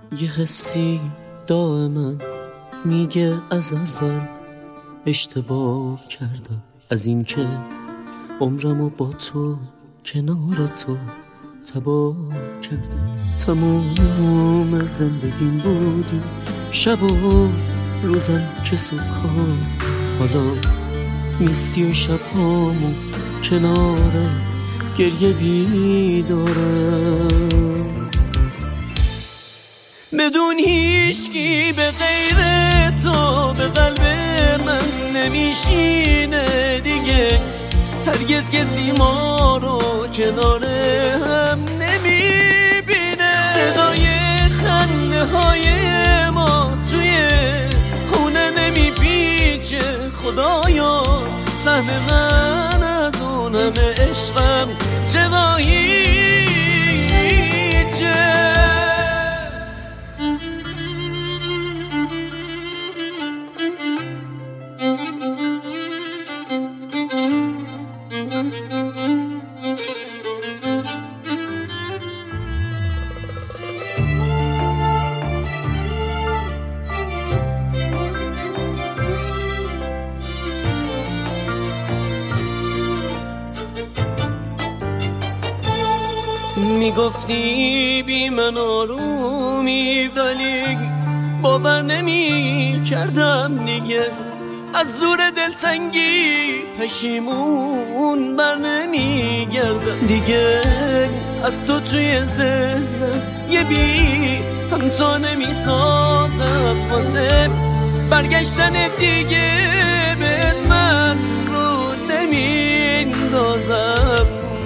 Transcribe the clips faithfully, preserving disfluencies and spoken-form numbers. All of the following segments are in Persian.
یه حسی دائما میگه از اول اشتباه کردم، از این که عمرمو با تو کنار تو تباه کردم. تموم زندگیم بودی شب و روزم که صبحا، حالا نیستی و شبهامو کنار گریه بیدارم. بدون هیچکی به غیر تو به قلب من نمیشینه دیگه، هرگز کسی ما رو کنار هم نمیبینه. صدای خنده های ما توی خونه نمیپیچه، خدایا سهم من از اون همه عشقم چرایی میگفتی بی من آرومی، ولی باور نمی کردم دیگه. از زور دلتنگی پشیمون بر نمی گردم دیگه. از تو توی ذهنم یه بی همتا نمی سازم، واسه برگشتن دیگه بهت من رو نمی اندازم.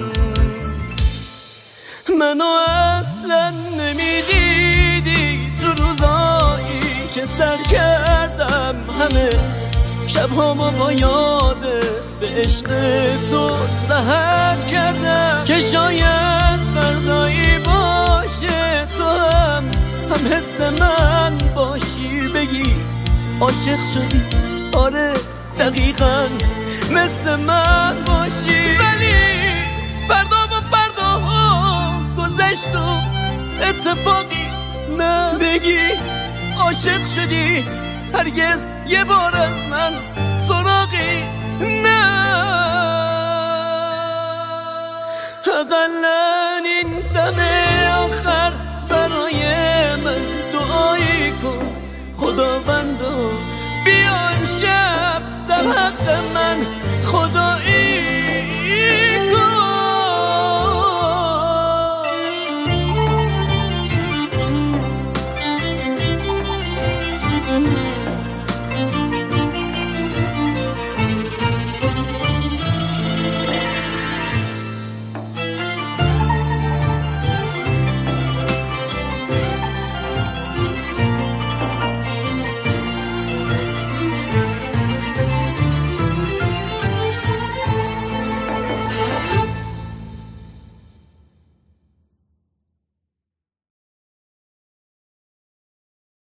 منو اصلا نمیدیدی تو روزایی که سر کردم همه شبهامو با یادت به عشق تو سحر کردم. که شاید فردایی باشه تو هم هم حس من باشی، بگی عاشق شدی، آره دقیقا مثل من باشی. ولی فردا و فردا گذشت و اتفاقی نه بگی عاشق شدی، هرگز یه بار از من سراغی نه. اقلن این دم آخر برای من دعایی کن خداوندا، بیا امشب در حق من خدا